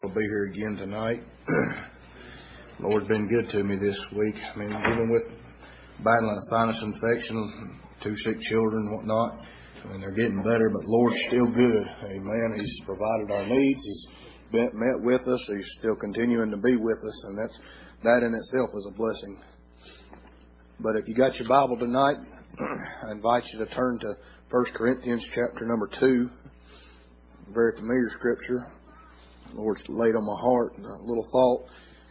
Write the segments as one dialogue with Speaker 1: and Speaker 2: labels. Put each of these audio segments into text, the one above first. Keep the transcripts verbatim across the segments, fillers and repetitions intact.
Speaker 1: I'll be here again tonight. Lord's been good to me this week. I mean, even with battling a sinus infection, two sick children and whatnot, I mean, they're getting better, but Lord's still good. Amen. He's provided our needs. He's been, met with us. He's still continuing to be with us, and that's that in itself is a blessing. But if you got your Bible tonight, I invite you to turn to First Corinthians chapter number two. Very familiar scripture. The Lord's laid on my heart a little thought.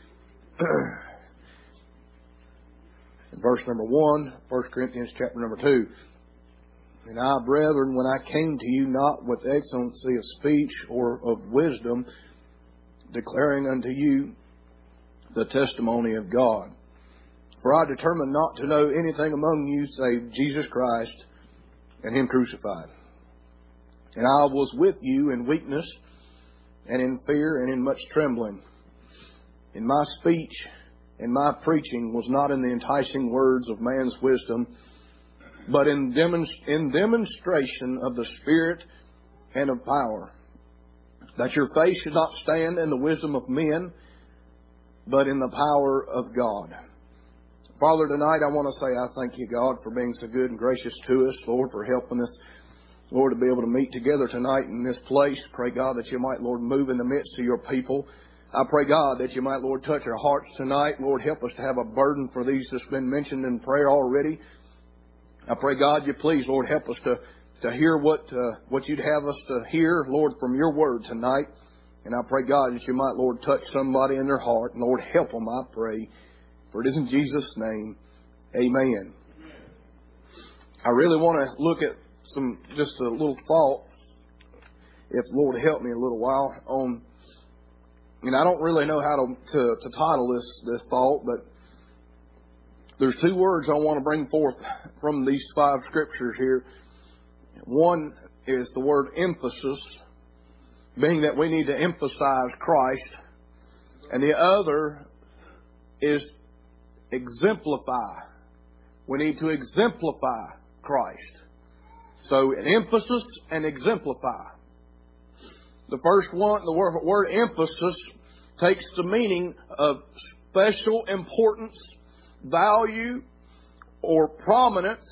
Speaker 1: In verse number one, First Corinthians chapter number two. And I, brethren, when I came to you not with excellency of speech or of wisdom, declaring unto you the testimony of God. For I determined not to know anything among you save Jesus Christ and Him crucified. And I was with you in weakness and in fear and in much trembling. In my speech and my preaching was not in the enticing words of man's wisdom, but in, demonst- in demonstration of the Spirit and of power, that your faith should not stand in the wisdom of men, but in the power of God. Father, tonight I want to say I thank you, God, for being so good and gracious to us. Lord, for helping us, Lord, to be able to meet together tonight in this place. Pray, God, that you might, Lord, move in the midst of your people. I pray, God, that you might, Lord, touch our hearts tonight. Lord, help us to have a burden for these that's been mentioned in prayer already. I pray, God, you please, Lord, help us to, to hear what uh, what you'd have us to hear, Lord, from your word tonight. And I pray, God, that you might, Lord, touch somebody in their heart. And, Lord, help them, I pray. For it is in Jesus' name, amen. I really want to look at some, just a little thought, if the Lord help me a little while, on, and I don't really know how to, to, to title this, this thought, but there's two words I want to bring forth from these five scriptures here. One is the word emphasis, being that we need to emphasize Christ. And the other is exemplify. We need to exemplify Christ. So an emphasis and exemplify. The first one, the word, word emphasis, takes the meaning of special importance, value, or prominence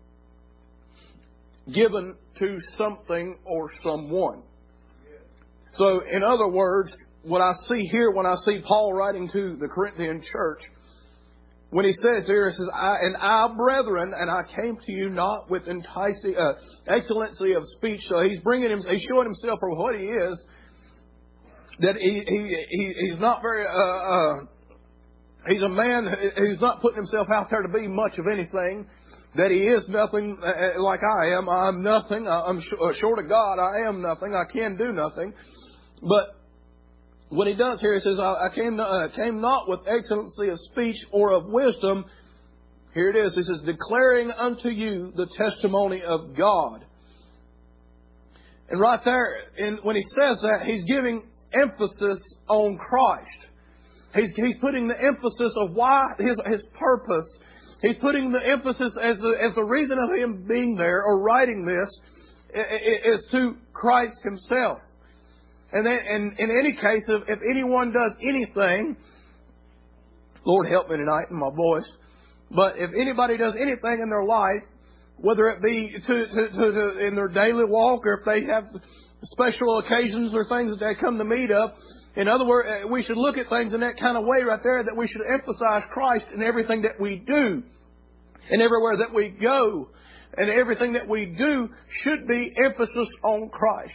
Speaker 1: given to something or someone. So, in other words, what I see here when I see Paul writing to the Corinthian church, when he says here, he says, I, and I, brethren, and I came to you not with enticing, uh, excellency of speech. So he's bringing him, he's showing himself for what he is. That he, he, he he's not very, uh, uh, he's a man who's not putting himself out there to be much of anything. That he is nothing uh, like I am. I'm nothing. I'm sh- uh, short of God. I am nothing. I can do nothing. But what he does here, he says, I came, uh, came not with excellency of speech or of wisdom. Here it is. He says, declaring unto you the testimony of God. And right there, in, when he says that, he's giving emphasis on Christ. He's, he's putting the emphasis of why, his, his purpose. He's putting the emphasis as the, as the reason of him being there or writing this is to Christ himself. And then, and in any case, if, if anyone does anything, Lord help me tonight in my voice, but if anybody does anything in their life, whether it be to, to, to, to in their daily walk or if they have special occasions or things that they come to meet of, in other words, we should look at things in that kind of way right there, that we should emphasize Christ in everything that we do and everywhere that we go. And everything that we do should be emphasis on Christ.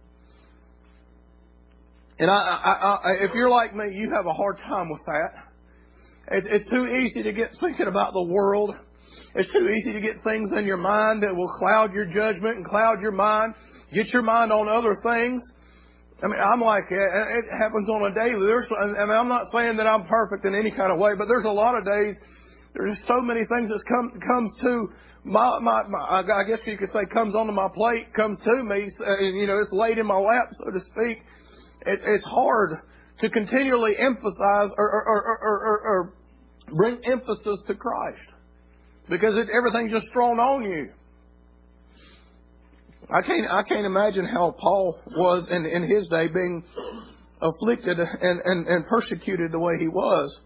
Speaker 1: And I, I, I, if you're like me, you have a hard time with that. It's, it's too easy to get thinking about the world. It's too easy to get things in your mind that will cloud your judgment and cloud your mind. Get your mind on other things. I mean, I'm like, it happens on a daily. There's, I mean, I'm not saying that I'm perfect in any kind of way, but there's a lot of days, there's just so many things that come comes to my, my, my, I guess you could say comes onto my plate, comes to me, and, you know, it's laid in my lap, so to speak. It, it's hard to continually emphasize or, or, or, or, or, or bring emphasis to Christ because it, everything's just thrown on you. I can't I can't imagine how Paul was in, in his day, being afflicted and, and, and persecuted the way he was.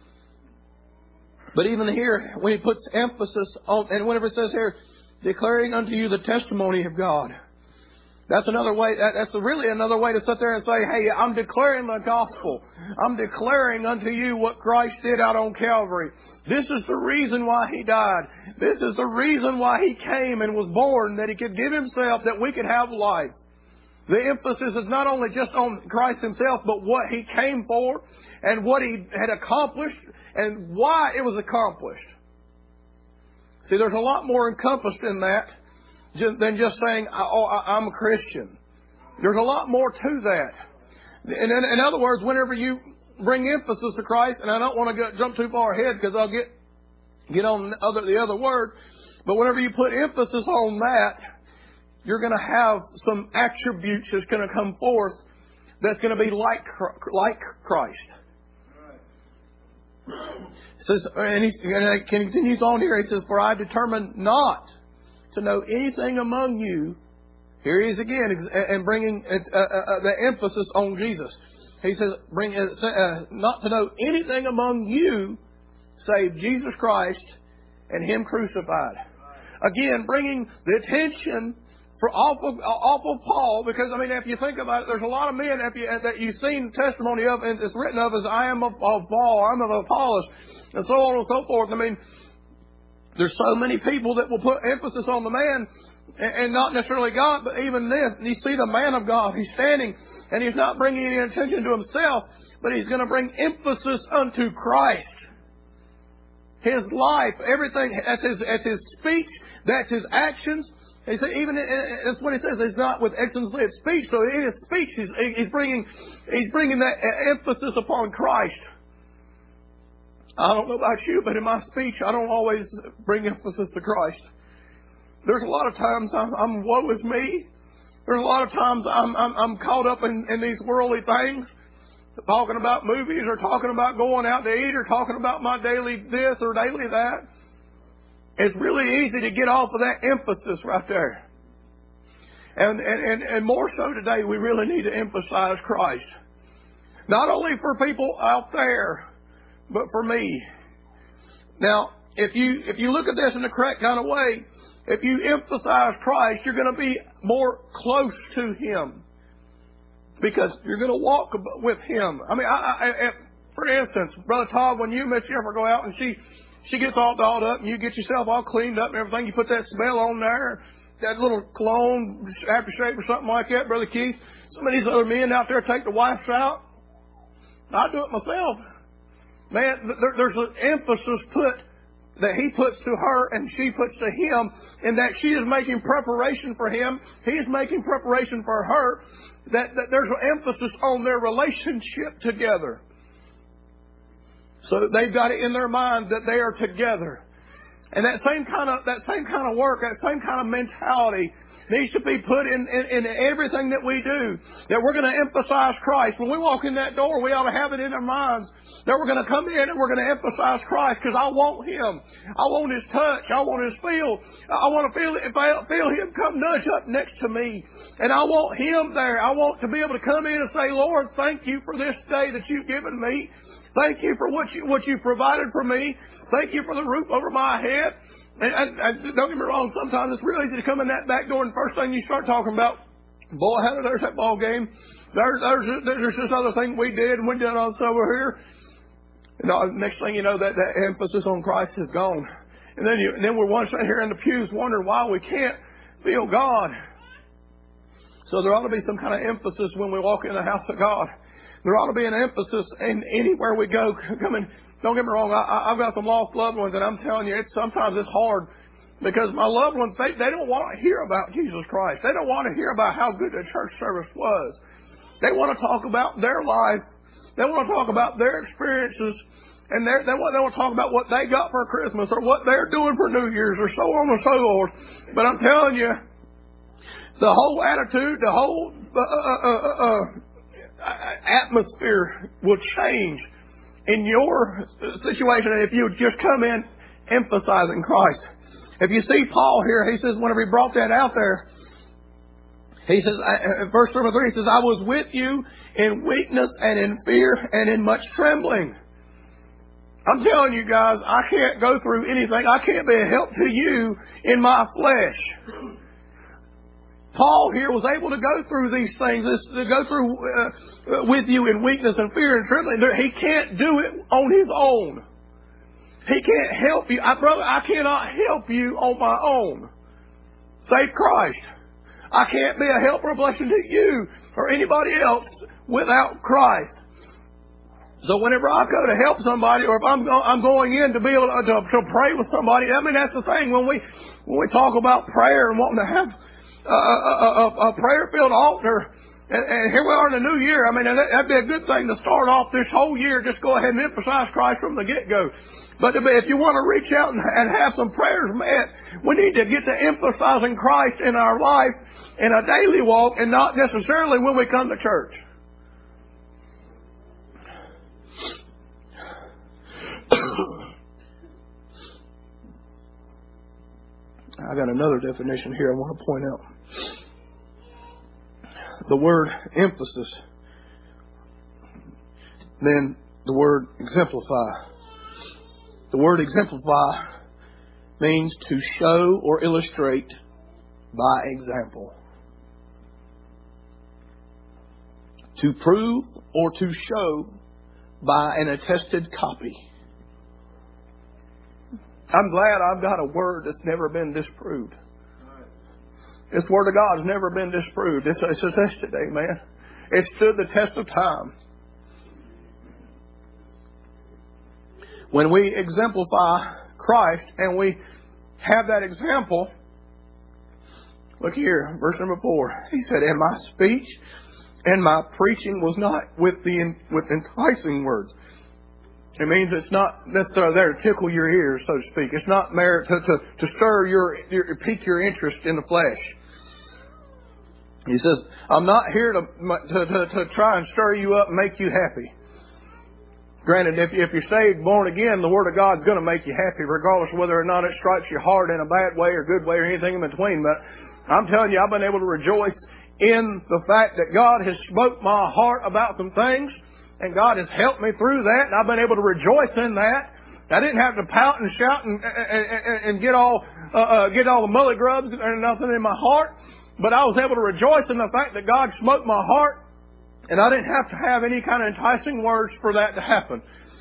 Speaker 1: But even here, when he puts emphasis on, and whenever it says here, declaring unto you the testimony of God. That's another way, that's really another way to sit there and say, hey, I'm declaring the gospel. I'm declaring unto you what Christ did out on Calvary. This is the reason why He died. This is the reason why He came and was born, that He could give Himself that we could have life. The emphasis is not only just on Christ Himself, but what He came for and what He had accomplished and why it was accomplished. See, there's a lot more encompassed in that than just saying, oh, I'm a Christian. There's a lot more to that. In, in, in other words, whenever you bring emphasis to Christ, and I don't want to go, jump too far ahead because I'll get get on the other, the other word, but whenever you put emphasis on that, you're going to have some attributes that's going to come forth that's going to be like like Christ. It says, and he and continues on here. He says, "For I determined not to know anything among you." Here he is again, and bringing uh, uh, the emphasis on Jesus. He says, "Bring uh, not to know anything among you, save Jesus Christ and Him crucified." Again, bringing the attention for off of, off of Paul, because I mean, if you think about it, there's a lot of men if you, that you've seen testimony of, and it's written of as "I am of, of Paul," "I'm of Apollos," and so on and so forth. I mean, there's so many people that will put emphasis on the man, and, and not necessarily God, but even this. And you see the man of God, he's standing, and he's not bringing any attention to himself, but he's going to bring emphasis unto Christ. His life, everything, that's his, that's his speech, that's his actions. He said, even that's what he says. It's not with excellency of speech. So in his speech, he's, he's bringing he's bringing that emphasis upon Christ. I don't know about you, but in my speech, I don't always bring emphasis to Christ. There's a lot of times I'm, I'm woe is me. There's a lot of times I'm I'm, I'm caught up in, in these worldly things, talking about movies or talking about going out to eat or talking about my daily this or daily that. It's really easy to get off of that emphasis right there. And, and, and more so today, we really need to emphasize Christ. Not only for people out there, but for me. Now, if you, if you look at this in the correct kind of way, if you emphasize Christ, you're going to be more close to Him. Because you're going to walk with Him. I mean, I, I, I, for instance, Brother Todd, when you and Miss Jennifer go out and she... She gets all dolled up, and you get yourself all cleaned up and everything. You put that smell on there, that little cologne, aftershave or something like that, Brother Keith. Some of these other men out there take the wives out. I do it myself. Man, there, there's an emphasis put that he puts to her and she puts to him, in that she is making preparation for him. He's making preparation for her. That, that there's an emphasis on their relationship together. So they've got it in their mind that they are together. And that same kind of that same kind of work, that same kind of mentality needs to be put in, in, in everything that we do. That we're going to emphasize Christ. When we walk in that door, we ought to have it in our minds that we're going to come in and we're going to emphasize Christ, because I want Him. I want His touch. I want His feel. I want to feel feel Him come nudge up next to me. And I want Him there. I want to be able to come in and say, Lord, thank you for this day that you've given me. Thank you for what you what you provided for me. Thank you for the roof over my head. And, and, and don't get me wrong, sometimes it's real easy to come in that back door and first thing you start talking about, boy, Heather, there's that ball game. There's there's there's this other thing we did and we did also over here. And the next thing you know, that, that emphasis on Christ is gone. And then you and then we're one sitting here in the pews wondering why we can't feel God. So there ought to be some kind of emphasis when we walk in the house of God. There ought to be an emphasis in anywhere we go. Coming, don't get me wrong, I, I've got some lost loved ones, and I'm telling you, it's sometimes it's hard because my loved ones, they, they don't want to hear about Jesus Christ. They don't want to hear about how good the church service was. They want to talk about their life. They want to talk about their experiences, and they want, they want to talk about what they got for Christmas or what they're doing for New Year's or so on and so forth. But I'm telling you, the whole attitude, the whole uh, uh, uh, uh, atmosphere will change in your situation if you just come in emphasizing Christ. If you see Paul here, he says whenever he brought that out there, He says, verse number three, he says, I was with you in weakness and in fear and in much trembling. I'm telling you guys, I can't go through anything. I can't be a help to you in my flesh. Paul here was able to go through these things, this, to go through uh, with you in weakness and fear and trembling. He can't do it on his own. He can't help you. I, brother, I cannot help you on my own. Save Christ. I can't be a help or a blessing to you or anybody else without Christ. So whenever I go to help somebody, or if I'm go, I'm going in to be able to, to, to pray with somebody, I mean that's the thing when we when we talk about prayer and wanting to have a, a, a, a prayer-filled altar, and, and here we are in the new year. I mean that, that'd be a good thing to start off this whole year. Just go ahead and emphasize Christ from the get-go. But if you want to reach out and, and have some prayers met, we need to get to emphasizing Christ in our life in a daily walk, and not necessarily when we come to church. I got another definition here I want to point out. The word emphasis, then the word exemplify. The word exemplify means to show or illustrate by example. To prove or to show by an attested copy. I'm glad I've got a word that's never been disproved. This Word of God has never been disproved. It's, it's attested, amen. It stood the test of time. When we exemplify Christ and we have that example, look here, verse number four. He said, and my speech and my preaching was not with the with enticing words. It means it's not necessarily there to tickle your ears, so to speak. It's not there to, to, to stir your, your, pique your interest in the flesh. He says, I'm not here to, to, to, to try and stir you up and make you happy. Granted, if, if you're saved, born again, the Word of God is going to make you happy, regardless of whether or not it strikes your heart in a bad way or good way or anything in between. But I'm telling you, I've been able to rejoice in the fact that God has spoke my heart about some things. And God has helped me through that, and I've been able to rejoice in that. I didn't have to pout and shout and, and, and, and get all uh, uh, get all the mully grubs and nothing in my heart, but I was able to rejoice in the fact that God smote my heart, and I didn't have to have any kind of enticing words for that to happen.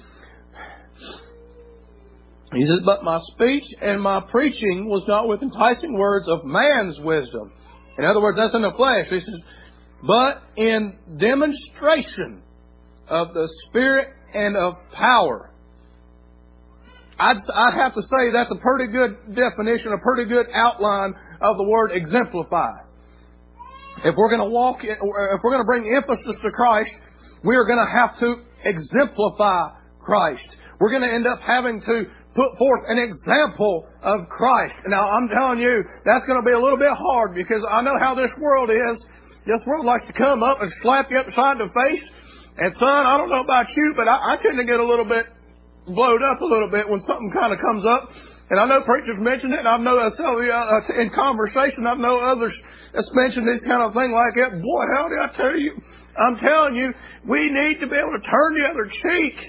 Speaker 1: He says, but my speech and my preaching was not with enticing words of man's wisdom. In other words, that's in the flesh. He says, but in demonstration of the Spirit and of power. I'd, I'd have to say that's a pretty good definition, a pretty good outline of the word exemplify. If we're going to walk, if we're going to bring emphasis to Christ, we are going to have to exemplify Christ. We're going to end up having to put forth an example of Christ. Now, I'm telling you, that's going to be a little bit hard because I know how this world is. This world likes to come up and slap you upside the face. And son, I don't know about you, but I, I tend to get a little bit blowed up a little bit when something kind of comes up. And I know preachers mentioned it, and I know uh, in conversation, I know others that's mentioned this kind of thing like that. Boy, how did I tell you? I'm telling you, we need to be able to turn the other cheek.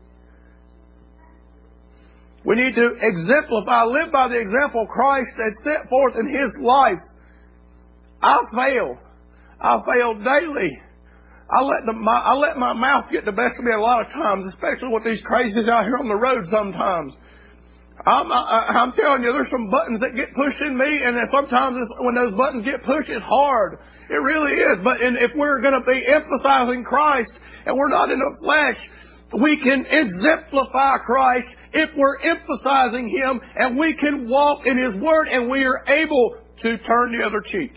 Speaker 1: We need to exemplify, live by the example Christ had set forth in His life. I fail. I fail daily. I let the, my, I let my mouth get the best of me a lot of times, especially with these crazies out here on the road sometimes. I'm, I, I'm telling you, there's some buttons that get pushed in me, and then sometimes it's, when those buttons get pushed, it's hard. It really is. But in, if we're going to be emphasizing Christ, and we're not in the flesh, we can exemplify Christ if we're emphasizing Him, and we can walk in His Word, and we are able to turn the other cheek.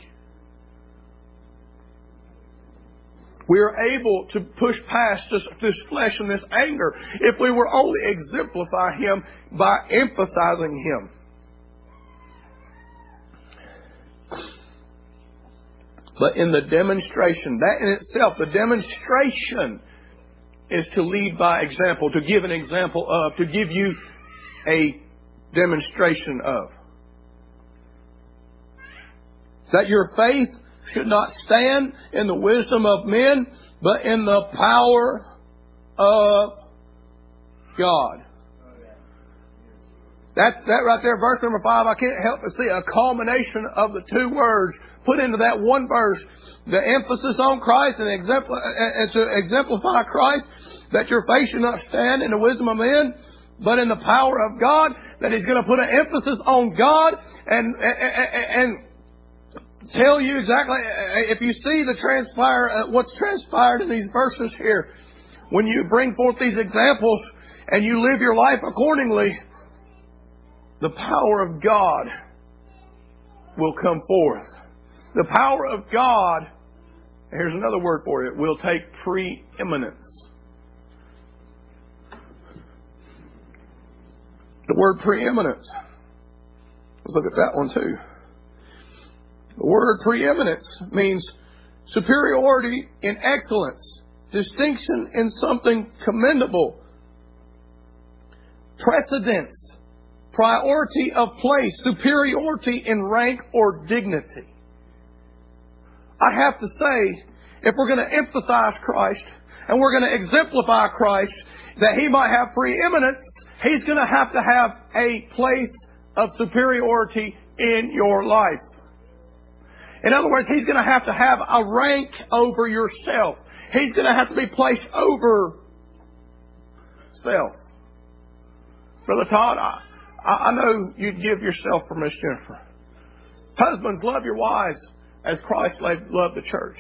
Speaker 1: We are able to push past this, this flesh and this anger if we were only exemplify Him by emphasizing Him. But in the demonstration, that in itself, the demonstration is to lead by example, to give an example of, to give you a demonstration of. That your faith should not stand in the wisdom of men, but in the power of God. That, that right there, verse number five, I can't help but see a culmination of the two words put into that one verse. The emphasis on Christ and, exempl- and to exemplify Christ, that your faith should not stand in the wisdom of men, but in the power of God. That He's going to put an emphasis on God and, and, and tell you exactly, if you see the transpire, what's transpired in these verses here, when you bring forth these examples and you live your life accordingly, the power of God will come forth. The power of God, here's another word for it, will take preeminence. The word preeminence. Let's look at that one too. The word preeminence means superiority in excellence, distinction in something commendable, precedence, priority of place, superiority in rank or dignity. I have to say, if we're going to emphasize Christ and we're going to exemplify Christ, that He might have preeminence, He's going to have to have a place of superiority in your life. In other words, He's going to have to have a rank over yourself. He's going to have to be placed over self. Brother Todd, I, I know you'd give yourself for Miss Jennifer. Husbands, love your wives as Christ loved the church.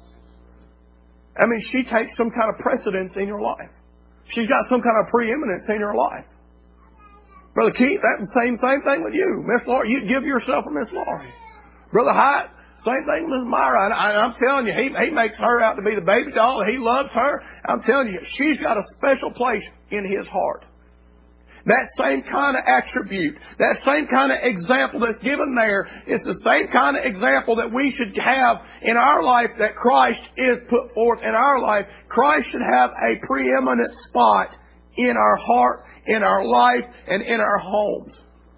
Speaker 1: I mean, she takes some kind of precedence in your life. She's got some kind of preeminence in your life. Brother Keith, that's the same, same thing with you. Miss Laurie, you'd give yourself for Miss Laurie. Brother Hyatt, same thing with Miss Myra. I, I'm telling you, he, he makes her out to be the baby doll. He loves her. I'm telling you, she's got a special place in His heart. That same kind of attribute, that same kind of example that's given there, is the same kind of example that we should have in our life that Christ is put forth in our life. Christ should have a preeminent spot in our heart, in our life, and in our homes.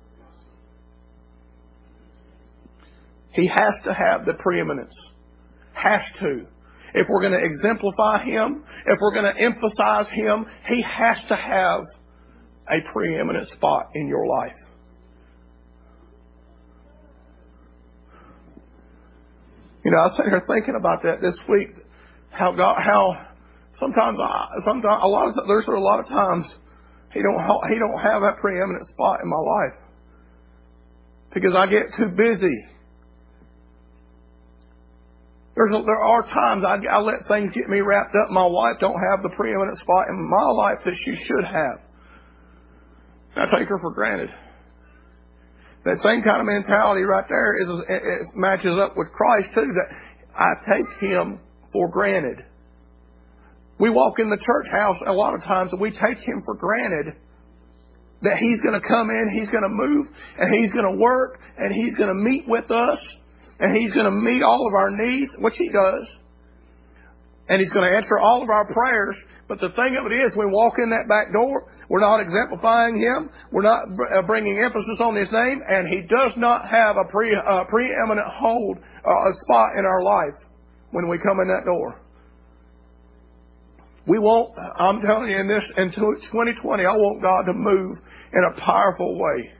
Speaker 1: He has to have the preeminence. Has to. If we're going to exemplify Him, if we're going to emphasize Him, He has to have a preeminent spot in your life. You know, I was sitting here thinking about that this week. How God, how sometimes, I, sometimes a lot of there's a lot of times He don't He don't have that preeminent spot in my life because I get too busy. There's a, there are times I, I let things get me wrapped up. My wife don't have the preeminent spot in my life that she should have. I take her for granted. That same kind of mentality right there is it matches up with Christ too. That I take Him for granted. We walk in the church house a lot of times and we take Him for granted that He's going to come in, He's going to move, and He's going to work, and He's going to meet with us, and He's going to meet all of our needs, which He does, and He's going to answer all of our prayers. But the thing of it is, when we walk in that back door, we're not exemplifying Him. We're not bringing emphasis on His name. And He does not have a pre, uh, preeminent hold, uh, a spot in our life when we come in that door. We want, I'm telling you, in this, in twenty twenty, I want God to move in a powerful way.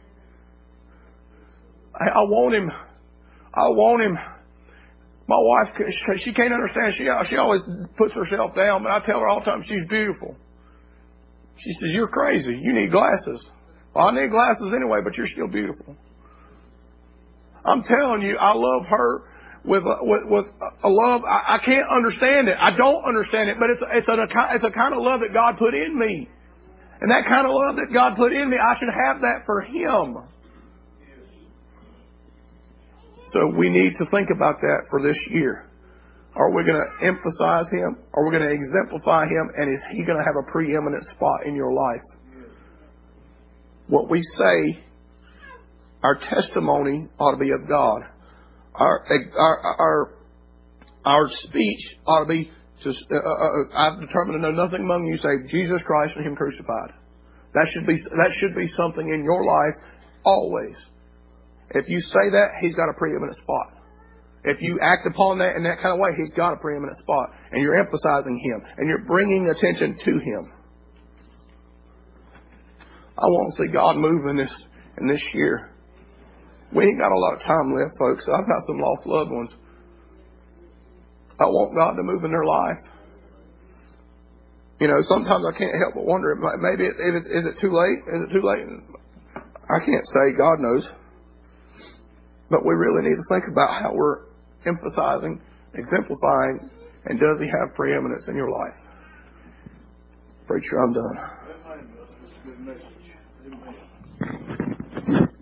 Speaker 1: I, I want Him, I want Him. My wife, she can't understand. She she always puts herself down, but I tell her all the time she's beautiful. She says, "You're crazy. You need glasses." Well, I need glasses anyway, but you're still beautiful. I'm telling you, I love her with a, with, with a love. I, I can't understand it. I don't understand it, but it's it's a it's a kind of love that God put in me, and that kind of love that God put in me, I should have that for Him. So we need to think about that for this year. Are we going to emphasize Him? Are we going to exemplify Him? And is He going to have a preeminent spot in your life? What we say, our testimony ought to be of God. Our our our, our speech ought to be, to, uh, uh, I've determined to know nothing among you save Jesus Christ and Him crucified. That should be that should be something in your life always. If you say that, He's got a preeminent spot.
Speaker 2: If you act upon that in that kind of way, He's got a preeminent spot. And you're emphasizing Him. And you're bringing attention to Him. I want to see God move in this, in this year. We ain't got a lot of time left, folks. I've got some lost loved ones. I want God to move in their life. You know, sometimes I can't help but wonder, maybe it, it is, is it too late? Is it too late? I can't say. God knows. But we really need to think about how we're emphasizing, exemplifying, and does He have preeminence in your life? Preacher, I'm done.